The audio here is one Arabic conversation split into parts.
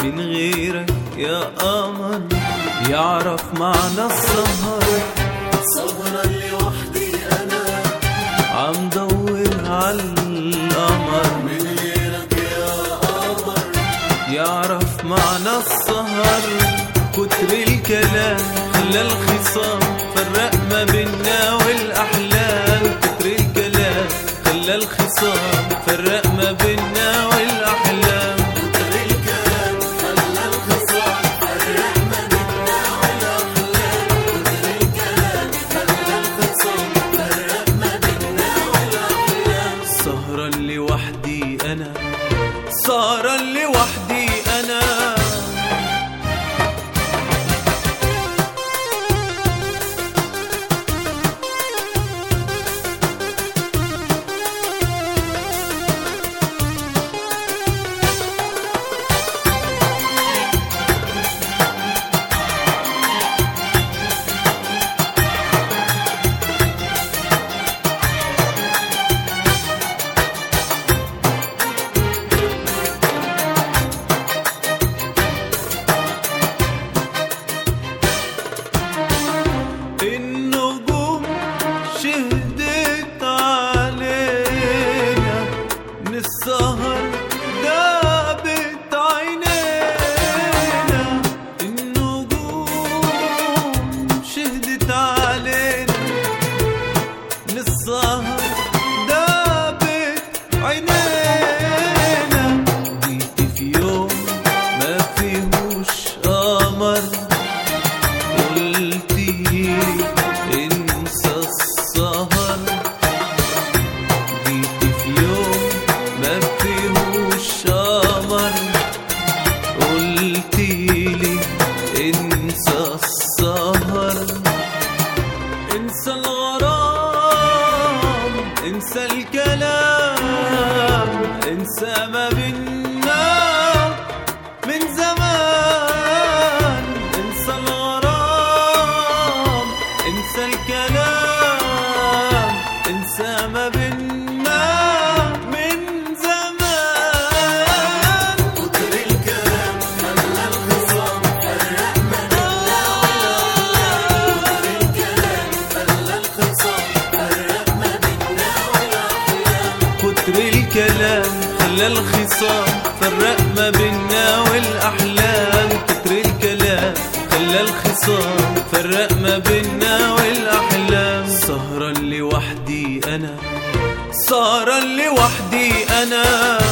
من غيرك يا قمر يعرف معنى السهر. سهرة لوحدي أنا عم دور عالقمر من غيرك يا قمر يعرف معنى السهر. كتر الكلام خلى الخصام فرق ما بينا والأحلام. كتر الكلام خلى الخصام فرق ما بينا والأحلام. كتر الكلام خلى الخصام فرق ما بينا والأحلام. كتر الكلام خلى الخصام فرق ما بينا والأحلام. سهرا لوحدي أنا سهرا لوحدي أنا. النجوم شهدت علينا من السهر دابت عينينا. النجوم شهدت علينا من السهر دابت عينينا. جيت في يوم ما فيهوش قمر قلتي انسى السهر. جيت في يوم ما فيهوش قمر قلتيلي انسى السهر. انسى الغرام انسى الكلام انسى ما بينا من زمان. انسى الغرام انسى الكلام انسى ما بينا من زمان. كتر الكلام خلى الخصام فرق ما بينا والأحلام. كتر الكلام خلى الخصام فرق ما بينا والأحلام. كتر الكلام خلى الخصام فرق ما بينا والأحلام. كتر الكلام خلى الخصام فرق ما بينا والأحلام. سهرا لوحدي أنا سهرا لوحدي أنا.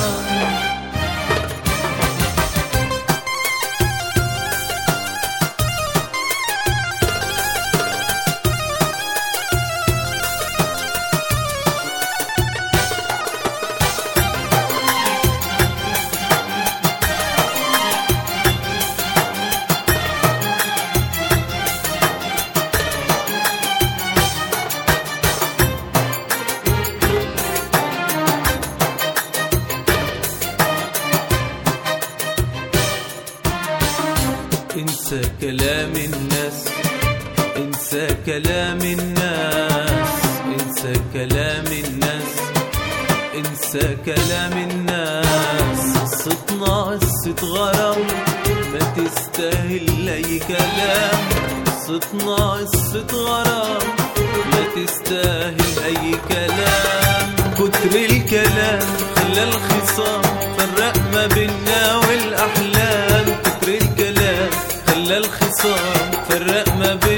انسى كلام الناس انسى كلام الناس انسى كلام الناس انسى كلام الناس. قصتنا قصة غرام ما تستاهل اي كلام. قصتنا قصة غرام ما تستاهل اي كلام. كتر الكلام خلى الخصام فرق ما بينا والأحلام. كتر الكلام خلى الخصام فرق ما بينا